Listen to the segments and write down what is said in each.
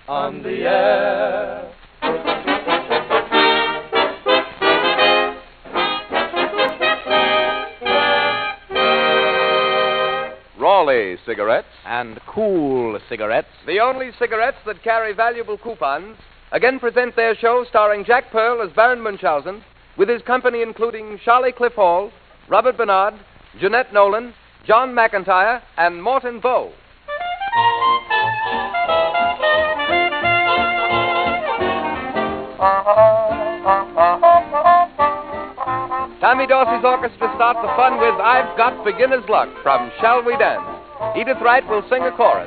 on the air. Raleigh cigarettes. And Cool cigarettes. The only cigarettes that carry valuable coupons again present their show starring Jack Pearl as Baron Munchausen, with his company including Charlie Cliff Hall, Robert Bernard, Jeanette Nolan, John McIntyre, and Morton Bow. Tommy Dorsey's orchestra starts the fun with I've Got Beginner's Luck from Shall We Dance? Edith Wright will sing a chorus.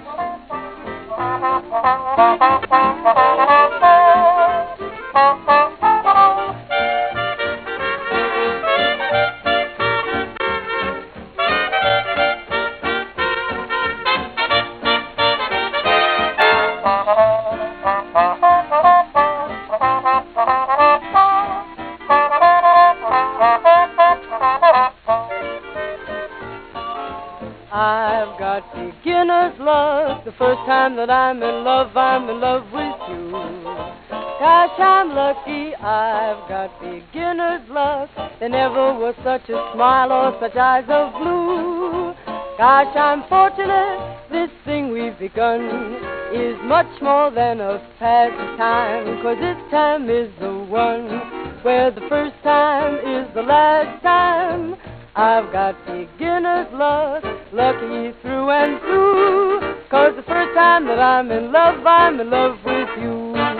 I've got beginner's luck. The first time that I'm in love with you. Gosh, I'm lucky. I've got beginner's luck. There never was such a smile or such eyes of blue. Gosh, I'm fortunate. This thing we've begun is much more than a pastime. 'Cause this time is the one where the first time is the last time. I've got beginner's luck, lucky through and through. 'Cause the first time that I'm in love with you.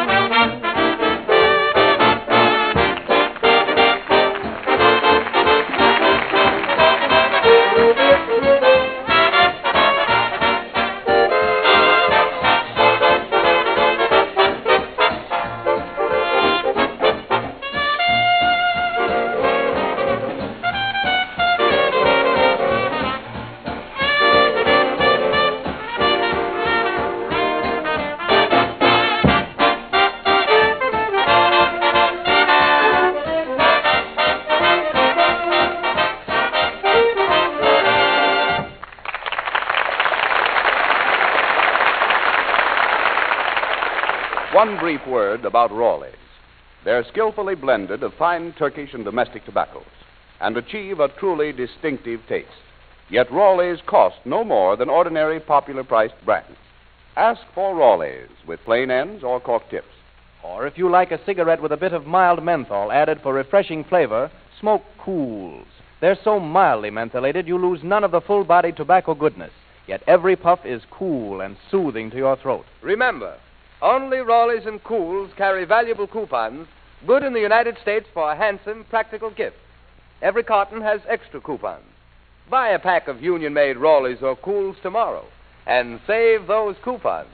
One brief word about Raleigh's. They're skillfully blended of fine Turkish and domestic tobaccos and achieve a truly distinctive taste. Yet Raleigh's cost no more than ordinary popular-priced brands. Ask for Raleigh's with plain ends or cork tips. Or if you like a cigarette with a bit of mild menthol added for refreshing flavor, smoke Cools. They're so mildly mentholated you lose none of the full-bodied tobacco goodness. Yet every puff is cool and soothing to your throat. Remember, only Raleigh's and Cools carry valuable coupons, good in the United States for a handsome, practical gift. Every carton has extra coupons. Buy a pack of union-made Raleigh's or Cools tomorrow and save those coupons.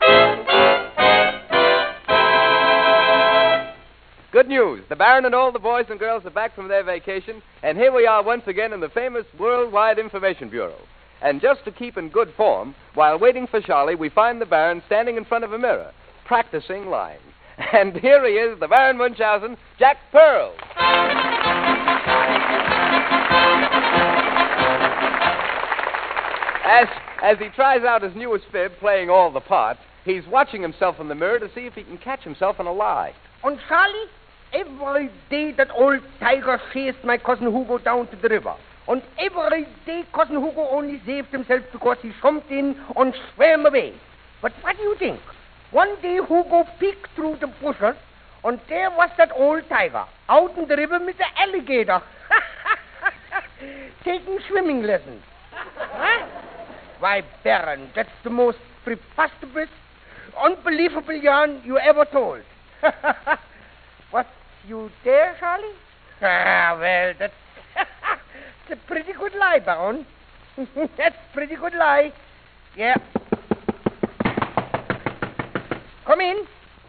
Good news. The Baron and all the boys and girls are back from their vacation, and here we are once again in the famous Worldwide Information Bureau. And just to keep in good form, while waiting for Charlie, we find the Baron standing in front of a mirror, practicing lines. And here he is, the Baron Munchausen, Jack Pearl. As he tries out his newest fib, playing all the parts, he's watching himself in the mirror to see if he can catch himself in a lie. And Charlie, every day that old tiger chased my cousin Hugo down to the river. And every day cousin Hugo only saved himself because he jumped in and swam away. But what do you think? One day Hugo peeked through the bushes, and there was that old tiger out in the river with the alligator. Taking swimming lessons. Huh? Why, Baron, that's the most preposterous, unbelievable yarn you ever told. Was you there, Charlie? Well, that's a pretty good lie, Baron. That's a pretty good lie. Yeah. Come in.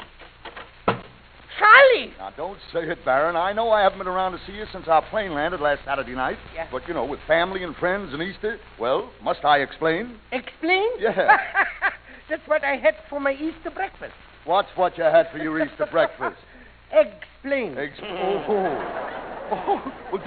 Charlie! Now, don't say it, Baron. I know I haven't been around to see you since our plane landed last Saturday night. Yeah. But, you know, with family and friends and Easter, well, must I explain? Explain? Yeah. That's what I had for my Easter breakfast. What's what you had for your Easter breakfast? Explain. Well,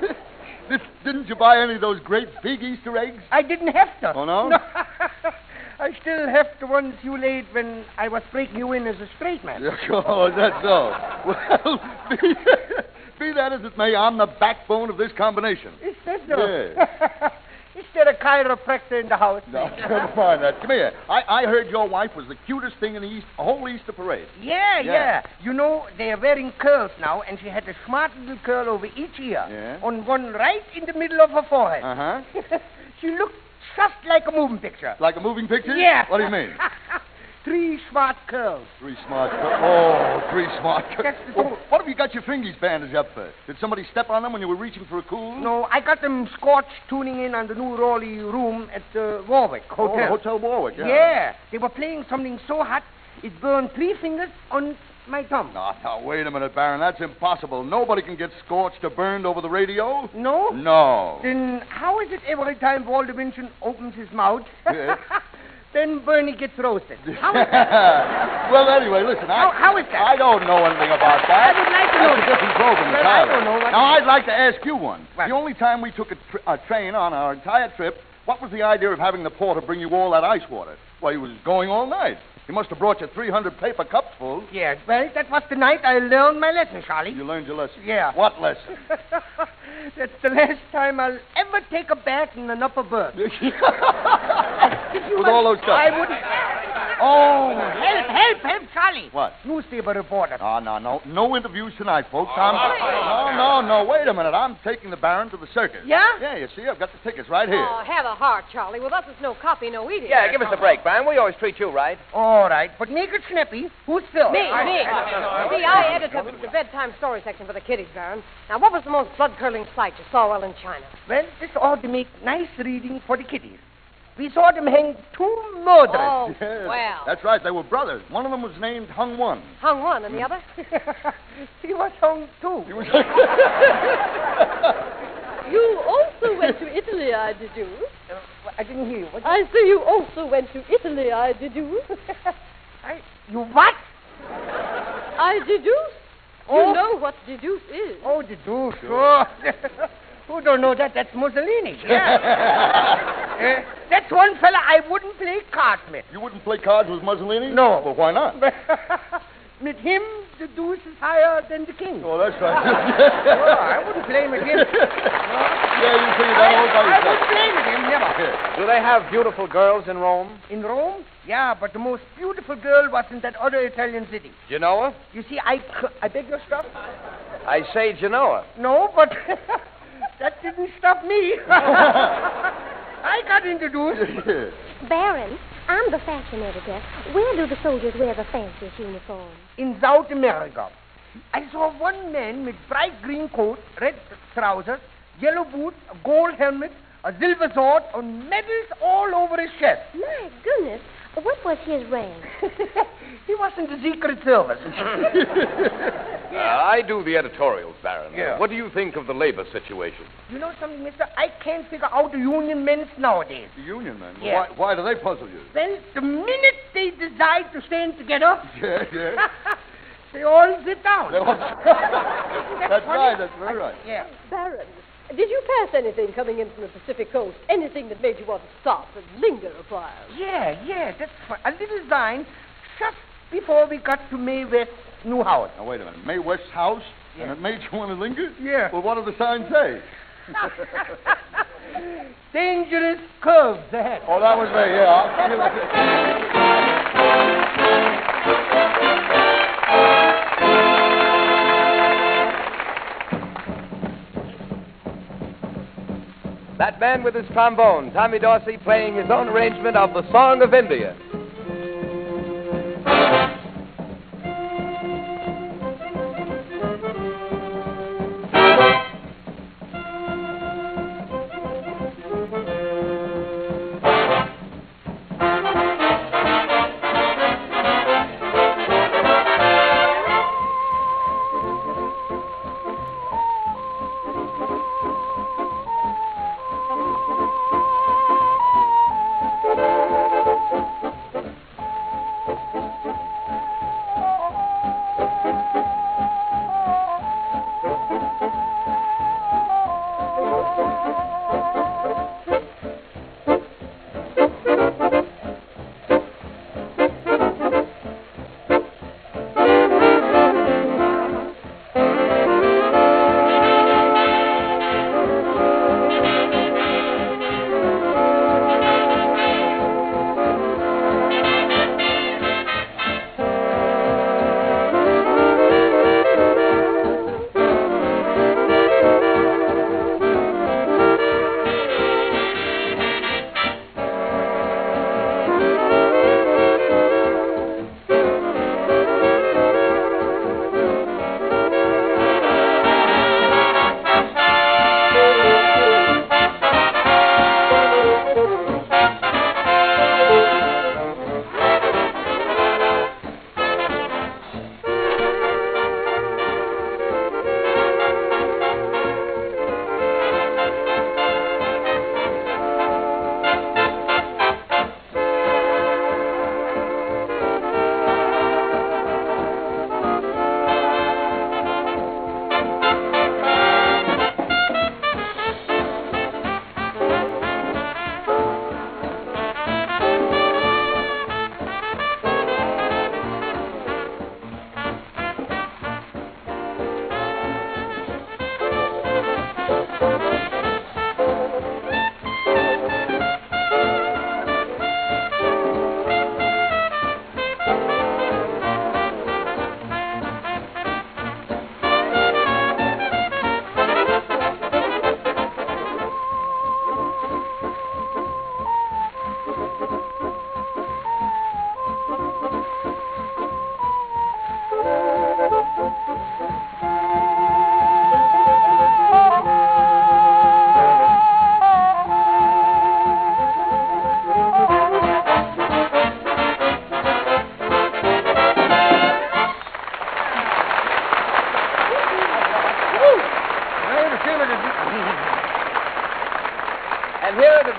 didn't you buy any of those great big Easter eggs? I didn't have to. Oh, no? I still have the ones you laid when I was breaking you in as a straight man. Oh, is that so? Well, be that as it may, I'm the backbone of this combination. Is that so? Yeah. Is there a chiropractor in the house? No, never mind that. Come here. I heard your wife was the cutest thing in the whole Easter parade. Yeah. You know, they are wearing curls now, and she had a smart little curl over each ear. Yeah? On one right in the middle of her forehead. Uh-huh. She looked just like a moving picture. Like a moving picture? Yeah. What do you mean? 3 smart curls. 3 smart Oh, 3 smart That's the Well, what have you got your fingers bandaged up for? Did somebody step on them when you were reaching for a cool? No, I got them scorched tuning in on the new Raleigh room at the Warwick Hotel. Oh, Hotel Warwick, yeah. Yeah. They were playing something so hot, it burned 3 fingers on my thumb. Now, wait a minute, Baron. That's impossible. Nobody can get scorched or burned over the radio. No? No. Then how is it every time Walter Vincent opens his mouth, Yeah. then Bernie gets roasted? How is that? Well, anyway, listen. How is that? I don't know anything about that. I would like to know That's a that. different program Well, entirely. I don't know what- Now, I'd like to ask you one. What? The only time we took a train on our entire trip, what was the idea of having the porter bring you all that ice water? Well, he was going all night. He must have brought you 300 paper cups full. Yeah, well, that was the night I learned my lesson, Charlie. You learned your lesson. Yeah. What lesson? That's the last time I'll ever take a bath in an upper berth. With all those cups. I wouldn't. Oh, help, Charlie. What? Newspaper reporter. No interviews tonight, folks. No, wait a minute. I'm taking the Baron to the circus. Yeah? Yeah, you see, I've got the tickets right here. Oh, have a heart, Charlie. With us, it's no copy, no eating. Yeah, give us a break, Baron. We always treat you right. All right, but make it snappy. Who's Phil? Me. See, I edit the bedtime story section for the kiddies, Baron. Now, what was the most blood-curdling sight you saw while in China? Well, this ought to make nice reading for the kiddies. We saw them hang 2 murderers. Oh, Yes, well. That's right. They were brothers. One of them was named Hung One. Hung one, and the other? He was hung too. He was... You also went to Italy, I deduce. I didn't hear you. What? I say you also went to Italy, I deduce. You what? I deduce. Oh. You know what deduce is. Oh, the deuce. Sure. Who don't know that? That's Mussolini. Yeah. That's one fella I wouldn't play cards with. You wouldn't play cards with Mussolini? No. Well, why not? With him, the deuce is higher than the king. Oh, that's right. I wouldn't play with him. Yeah, you figured that all by I yourself. wouldn't play with him, never. Do they have beautiful girls in Rome? In Rome? Yeah, but the most beautiful girl was in that other Italian city. Genoa? You see, I beg your stuff? I say Genoa. No, but that didn't stop me. I got introduced. Baron, I'm the fashion editor. Where do the soldiers wear the fanciest uniforms? In South America, I saw one man with bright green coat, red trousers, yellow boots, a gold helmet, a silver sword, and medals all over his chest. My goodness, what was his rank? He was in the Secret Service. I do the editorials, Baron. Yeah. What do you think of the labor situation? You know something, mister? I can't figure out the union men nowadays. The union men? Yeah. Why do they puzzle you? Well, the minute they decide to stand together, Yeah. they all sit down. That's funny. right. That's very right. Yeah. Baron, did you pass anything coming in from the Pacific Coast? Anything that made you want to stop and linger a while? Yeah, that's fine. A little sign just before we got to Mae West's new house. Now, wait a minute. Mae West's house? Yeah. And it made you want to linger? Yeah. Well, what do the signs say? Dangerous curves ahead. Oh, that was me, yeah. That man with his trombone, Tommy Dorsey, playing his own arrangement of the Song of India.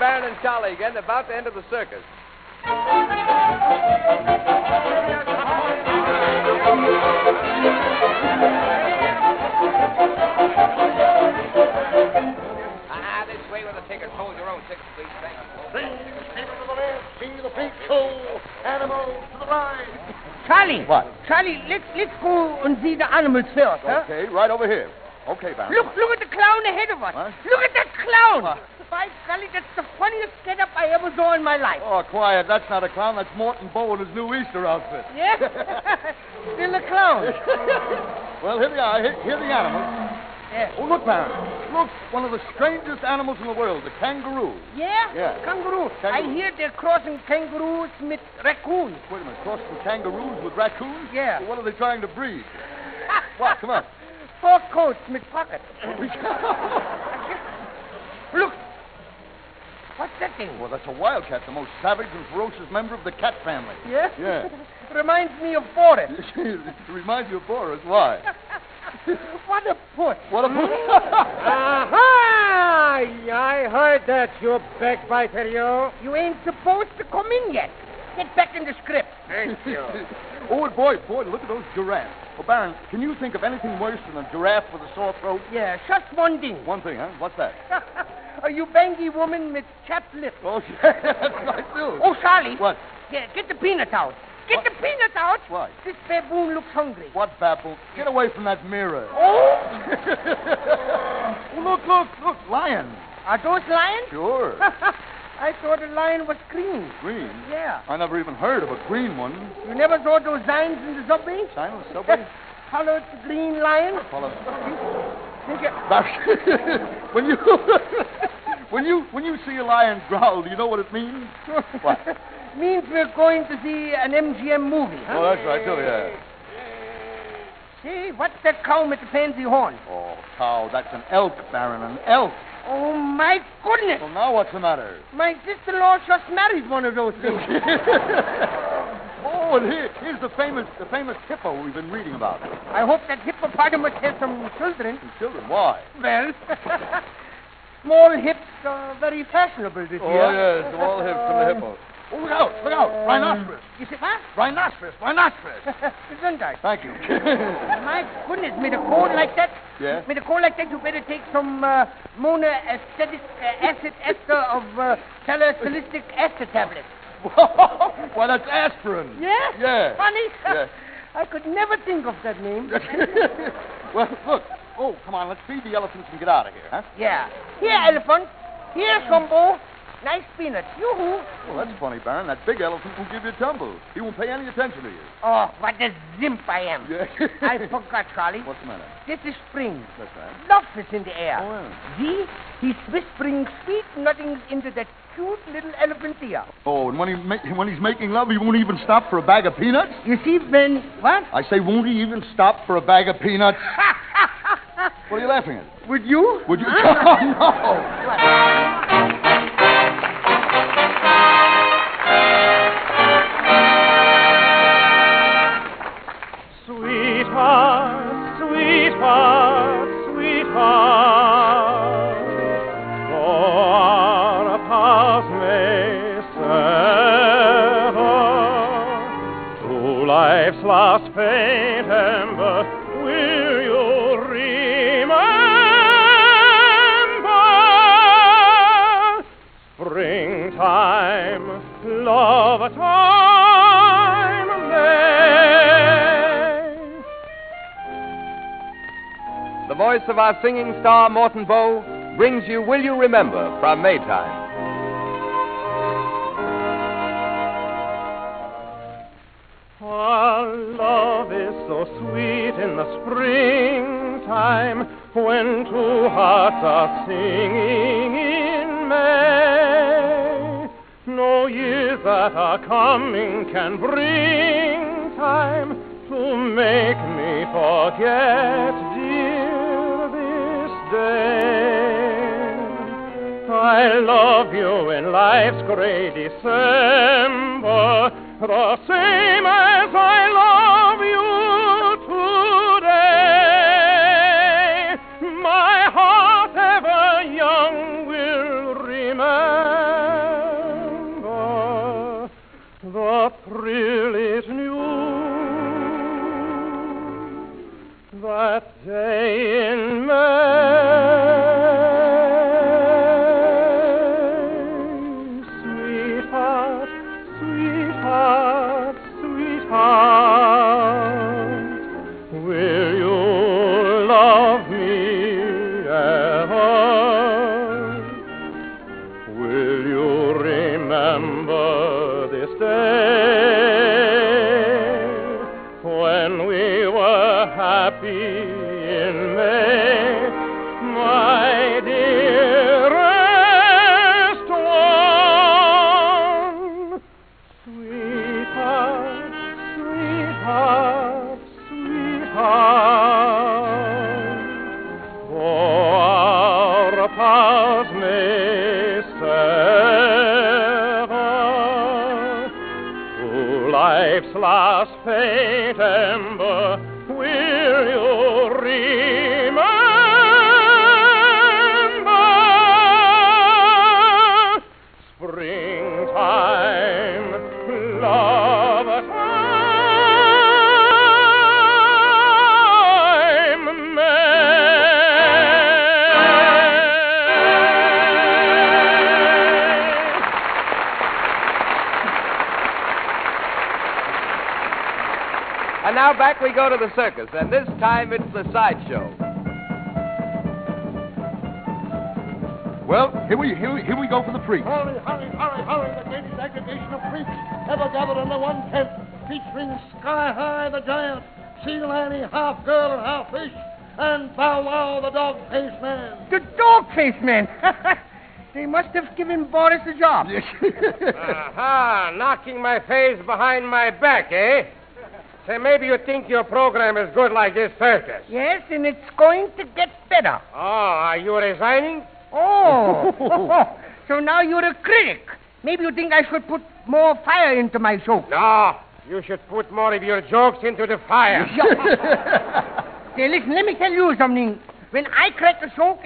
Baron and Charlie again, about to enter the circus. This way with a ticket. Hold your own ticket, please. Thank you. See the big show. Animals to the line. Charlie. What? Charlie, let's go and see the animals first, huh? Okay, right over here. Okay, Baron. Look at the clown ahead of us. What? Look at that clown. What? By golly, that's the funniest setup I ever saw in my life. Oh, quiet. That's not a clown. That's Morton Bow in his new Easter outfit. Yes? Still a clown. Well, here they are. Here are the animals. Yes. Oh, look, Baron. Look, one of the strangest animals in the world, the kangaroo. Yeah? Yeah. Kangaroo. I hear they're crossing kangaroos with raccoons. Wait a minute. Crossing kangaroos with raccoons? Yeah. Well, what are they trying to breed? What? Come on. Four coats with pockets. Look. What's that thing? Well, that's a wildcat, the most savage and ferocious member of the cat family. Yeah? Yeah. Reminds me of Boris. It reminds you of Boris. Why? What a put. What a... Aha! I heard that, you backbiter, you. You ain't supposed to come in yet. Get back in the script. Thank you. Oh, boy, look at those giraffes. Well, Baron, can you think of anything worse than a giraffe with a sore throat? Yeah, just one thing. One thing, huh? What's that? A you bangy woman with chapped lips. Oh, that's right, too. Oh, Charlie. What? Yeah, get the peanuts out. Get the peanuts out. Why? This baboon looks hungry. What baboon? Get away from that mirror. Oh! Oh, look, lions. Are those lions? Sure. I thought a lion was green. Green? Yeah. I never even heard of a green one. You never saw those signs in the subway? Sign on the subway? Colored green lion? Follow. Think you... when you see a lion growl, do you know what it means? What? Means we're going to see an MGM movie, huh? Oh, that's right, too, yeah. See, what's that cow with the pansy horn? Oh, cow, that's an elk, Baron, an elk. Oh, my goodness. Well, now what's the matter? My sister-in-law just married one of those things. Oh, and here's the famous hippo we've been reading about. I hope that hippopotamus has some children. Some children? Why? Well, small hips are very fashionable this year. Oh, yes, small hips from the hippo. Oh, look out, rhinoceros. You see what? Rhinoceros. Gesundheit. Thank you. My goodness, with a cold like that, Yeah? with a cold like that, you better take some monoacetic acid ester of salicylic acid tablets. Why, that's aspirin. Yeah? Yeah. Funny? Yeah. I could never think of that name. Well, look. Oh, come on, let's feed the elephants and get out of here, huh? Yeah. Here, elephant. Here, Shumbo. Nice peanuts. Yoo-hoo. Well, that's funny, Baron. That big elephant won't give you a tumble. He won't pay any attention to you. Oh, what a zimp I am. Yeah. I forgot, Charlie. What's the matter? This is spring. That's right. Love is in the air. Oh, yeah. See? He's whispering sweet nothings into that cute little elephant ear. Oh, and when he's making love, he won't even stop for a bag of peanuts? You see, Ben, what? I say, won't he even stop for a bag of peanuts? What are you laughing at? Would you? Would you? Oh, no. Sweetheart, sweetheart, sweetheart, though our paths may sever, to life's last faint ember, will you remember? Springtime, love time, The voice of our singing star, Morton Bow, brings you Will You Remember from Maytime. Our love is so sweet in the springtime when two hearts are singing in May. No years that are coming can bring time to make me forget, dear, this day. I love you in life's gray December, the same as I love you today. My heart ever young will remember. that day in May. Sweetheart, sweetheart, sweetheart, will you love me ever? Will you remember this day when we were happy in May, my dearest one? Sweetheart, sweetheart, sweetheart, though our paths may sever, through life's last faint ember, will you remember springtime, love time, And now back we go to the circus, and this time it's the sideshow. Well, here we go for the freak. Hurry, hurry, hurry, hurry. The greatest aggregation of freaks ever gathered under one tent, featuring Sky High the Giant, Seal Annie, half girl and half fish, and Bow Wow the dog-faced man. The dog-faced man. They must have given Boris a job. Aha, knocking my face behind my back, eh? Say, maybe you think your program is good like this circus. Yes, and it's going to get better. Oh, are you resigning? Oh. So now you're a critic. Maybe you think I should put more fire into my show. No, you should put more of your jokes into the fire. Say, listen, let me tell you something. When I crack a joke,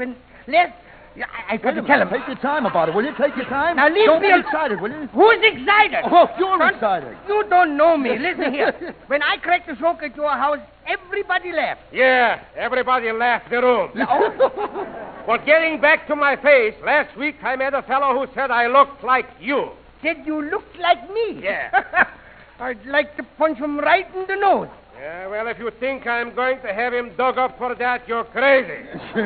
I got to tell him. Take your time about it, will you? Take your time. Now, leave Don't me get excited, will you? Who's excited? Oh, you're Son, excited. You don't know me. Listen here. When I cracked the joke at your house, everybody laughed. Yeah, everybody left the room. But getting back to my face, last week I met a fellow who said I looked like you. Said you looked like me? Yeah. I'd like to punch him right in the nose. Yeah, well, if you think I'm going to have him dug up for that, you're crazy.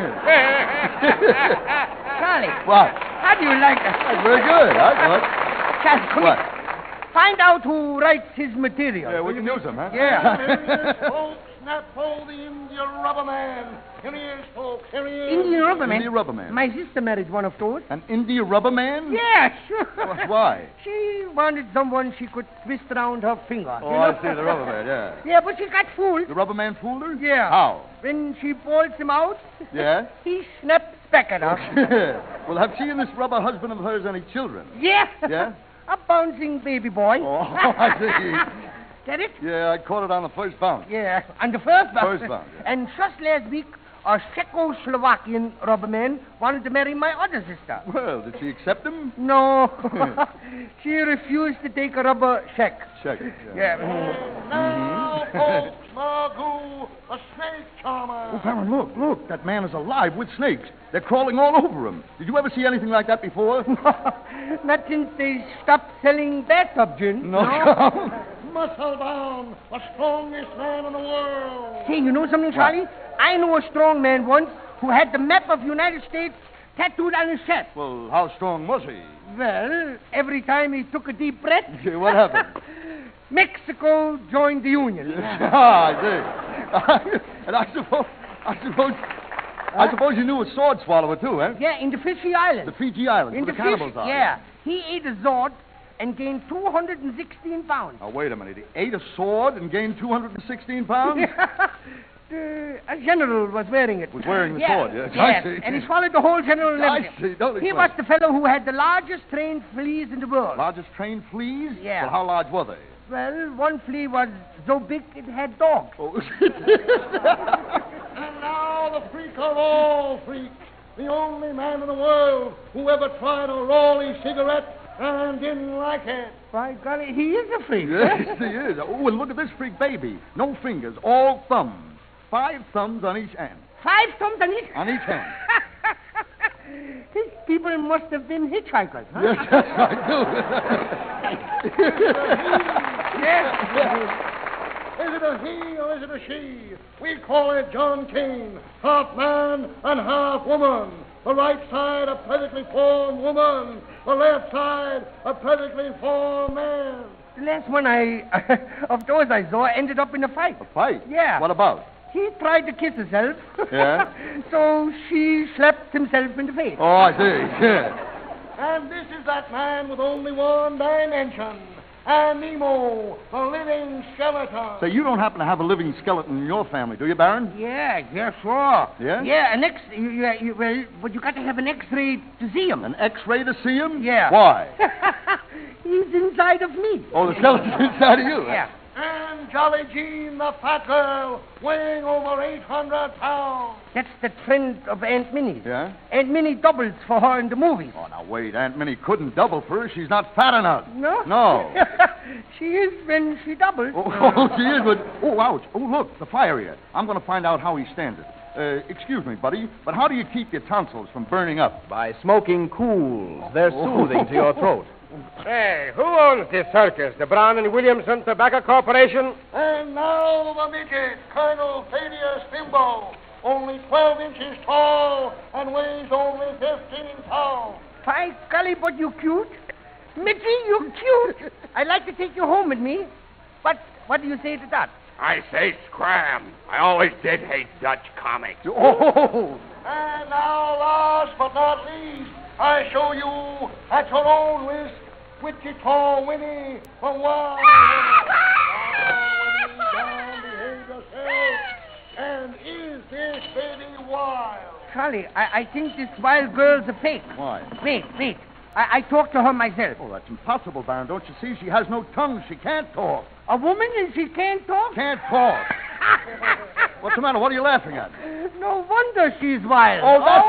Charlie. What? How do you like that? Very good. Charlie, come What? here. Find out who writes his material. Yeah, we can use them, huh? Yeah. Here he is, folks. Snap-o, the India Rubber Man. Here he is, folks. Here he is. Indian rubber man. India Rubber Man. My sister married one of those. An India Rubber Man? Yeah, sure. Why? She wanted someone she could twist around her finger. Oh, I see, the Rubber Man, yeah. Yeah, but she got fooled. The Rubber Man fooled her? Yeah. How? When she pulls him out, Yeah? he snaps back at her. Well, have she and this rubber husband of hers any children? Yeah. Yeah? A bouncing baby boy. Oh, I see. Get it? Yeah, I caught it on the first bounce. Yeah, on the first bounce. First bounce, yeah. And just last week, a Czechoslovakian rubber man wanted to marry my other sister. Well, did she accept him? No. She refused to take a rubber check. Check. Yeah. Now, folks, Magoo, a snake charmer. Oh, Baron, look. That man is alive with snakes. They're crawling all over him. Did you ever see anything like that before? Not since they stopped selling bathtub gin. No. Muscle bound, the strongest man in the world. Hey, you know something, Charlie? I knew a strong man once who had the map of the United States tattooed on his chest. Well, how strong was he? Well, every time he took a deep breath... What happened? Mexico joined the Union. I see. And I suppose you knew a sword swallower, too, eh? Yeah, in the Fiji Islands. The Fiji Islands, In where the the cannibals Fiji, are. yeah. He ate a sword and gained 216 pounds. Now, wait a minute. He ate a sword and gained 216 pounds? A general was wearing it. Was wearing the Yeah, sword, yes. yeah. I see. And he swallowed the whole general. and I everything. see. Don't He explain. was the fellow who had the largest trained fleas in the world. Largest trained fleas? Yeah. Well, how large were they? Well, one flea was so big it had dogs. Oh. And now the freak of all freaks, the only man in the world who ever tried a Raleigh cigarette and didn't like it. By golly, he is a freak. Yes, he is. Oh, and look at this freak baby. No fingers, all thumbs. 5 thumbs on each hand. 5 thumbs on each? On each hand. These people must have been hitchhikers, huh? Yes, I do. Yes. Is it a he or is it a she? We call it John King, half man and half woman. The right side a perfectly formed woman, the left side a perfectly formed man. The last one of those I saw ended up in a fight. A fight? Yeah. What about? He tried to kiss herself. Yeah? So she slapped himself in the face. Oh, I see. Yeah. And this is that man with only one dimension. And Nemo, the living skeleton. Say, you don't happen to have a living skeleton in your family, do you, Baron? Yeah, sure. Yeah? Yeah, well, but you got to have an X-ray to see him. An X-ray to see him? Yeah. Why? He's inside of me. Oh, the skeleton's inside of you? Yeah. And Jolly Jean, the fat girl, weighing over 800 pounds. That's the trend of Aunt Minnie. Yeah? Aunt Minnie doubles for her in the movies. Oh, now, wait. Aunt Minnie couldn't double for her. She's not fat enough. No? No. She is when she doubles. Oh, she is, but... Oh, ouch. Oh, look, the fire here. I'm going to find out how he stands it. Excuse me, buddy, but how do you keep your tonsils from burning up? By smoking cools. They're soothing to your throat. Hey, who owns this circus? The Brown and Williamson Tobacco Corporation? And now the midget, Colonel Thaddeus Bimbo, only 12 inches tall and weighs only 15 pounds. By golly, but you cute. Mitzi, you cute. I'd like to take you home with me. But what do you say to that? I say scram. I always did hate Dutch comics. Oh! And now, last but not least, I show you at your own risk Wichita Winnie from Wild Winnie. Down, behave yourself. And is this baby wild? Charlie, I think this wild girl's a fake. Why? Wait. I talked to her myself. Oh, that's impossible, Baron. Don't you see? She has no tongue. She can't talk. A woman and she can't talk? Can't talk. What's the matter? What are you laughing at? No wonder she's wild. Oh, that's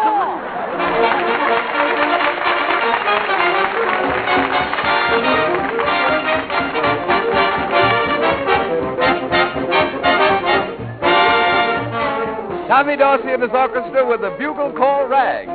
Tommy Dorsey and his orchestra with the bugle call Rag.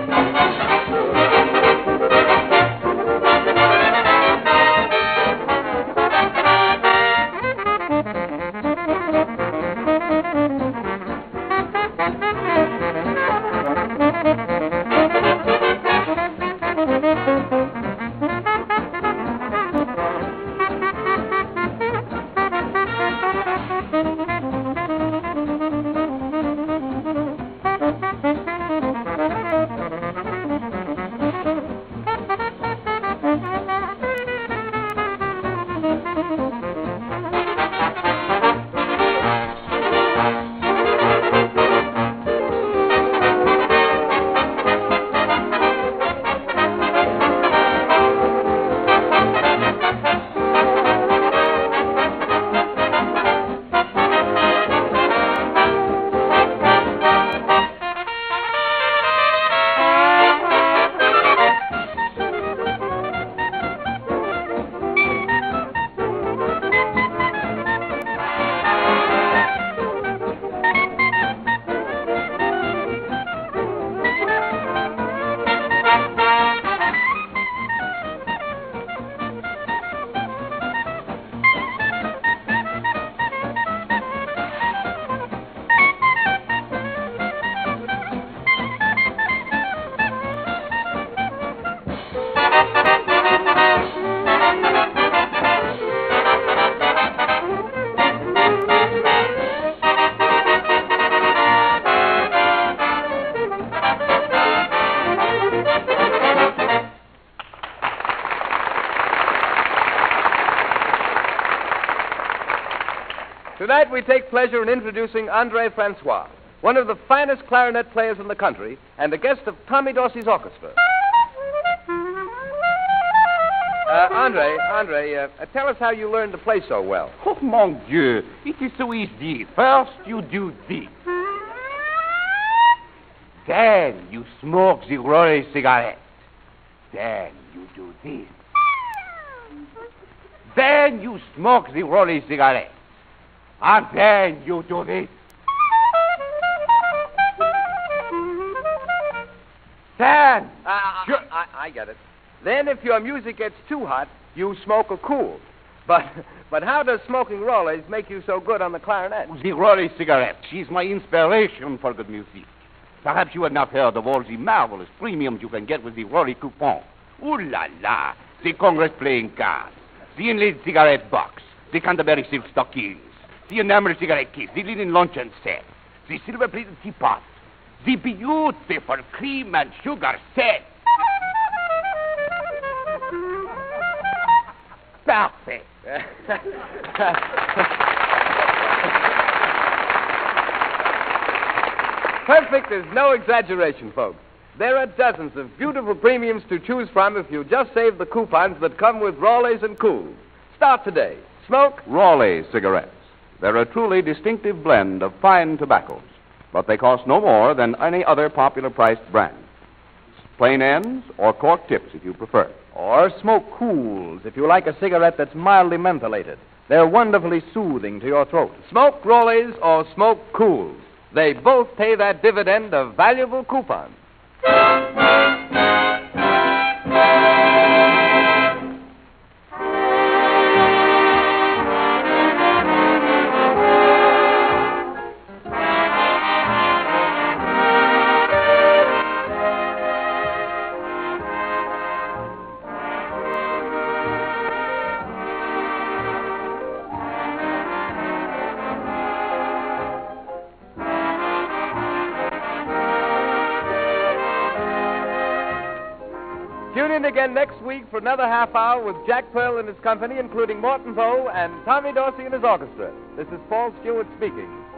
Tonight we take pleasure in introducing Andre Francois, one of the finest clarinet players in the country and a guest of Tommy Dorsey's orchestra. Andre, tell us how you learned to play so well. Oh, mon Dieu, it is so easy. First, you do this. Then you smoke the rolling cigarette. Then you do this. Then you smoke the rolling cigarette. And then you do this. Dan! I get it. Then if your music gets too hot, you smoke a cool. But how does smoking Rollies make you so good on the clarinet? The Rory cigarette. She's my inspiration for good music. Perhaps you have not heard of all the marvelous premiums you can get with the Rory coupon. Ooh la la! The Congress playing cards, the inlaid cigarette box, the Canterbury silk stockings, the enamel cigarette case, the linen luncheon set, the silver-plated teapot, the beautiful cream and sugar set. Perfect. Perfect is no exaggeration, folks. There are dozens of beautiful premiums to choose from if you just save the coupons that come with Rawleys and Cools. Start today. Smoke Raleigh cigarettes. They're a truly distinctive blend of fine tobaccos, but they cost no more than any other popular priced brand. Plain ends or cork tips if you prefer. Or smoke cools if you like a cigarette that's mildly mentholated. They're wonderfully soothing to your throat. Smoke Rawleys or smoke Cools. They both pay that dividend of valuable coupons. Tune in again next week for another half hour with Jack Pearl and his company, including Morton Poe and Tommy Dorsey and his orchestra. This is Paul Stewart speaking.